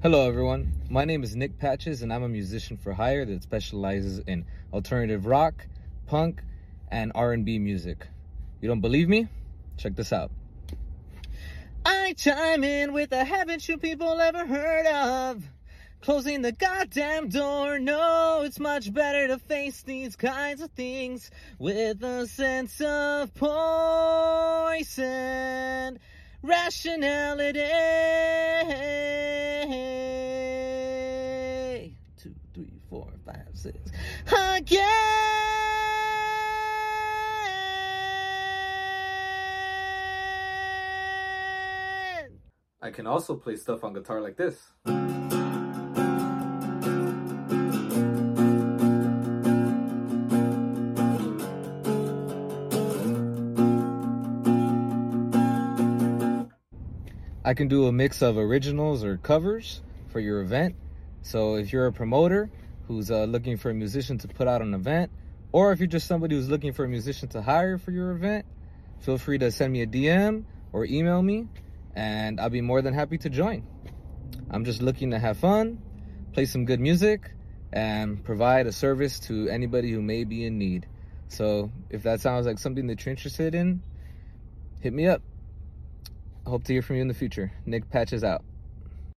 Hello everyone, my name is Nick Patches and I'm a musician for hire that specializes in alternative rock, punk, and R&B music. You don't believe me? Check this out. I chime in with a haven't you people ever heard of? Closing the goddamn door, no, it's much better to face these kinds of things with a sense of poise and rationality. 2, 3, 4, 5, 6. Again. I can also play stuff on guitar like this. I can do a mix of originals or covers for your event. So if you're a promoter who's looking for a musician to put out an event, or if you're just somebody who's looking for a musician to hire for your event, feel free to send me a DM or email me, and I'll be more than happy to join. I'm just looking to have fun, play some good music, and provide a service to anybody who may be in need. So if that sounds like something that you're interested in, hit me up. I hope to hear from you in the future. Nick Patches out.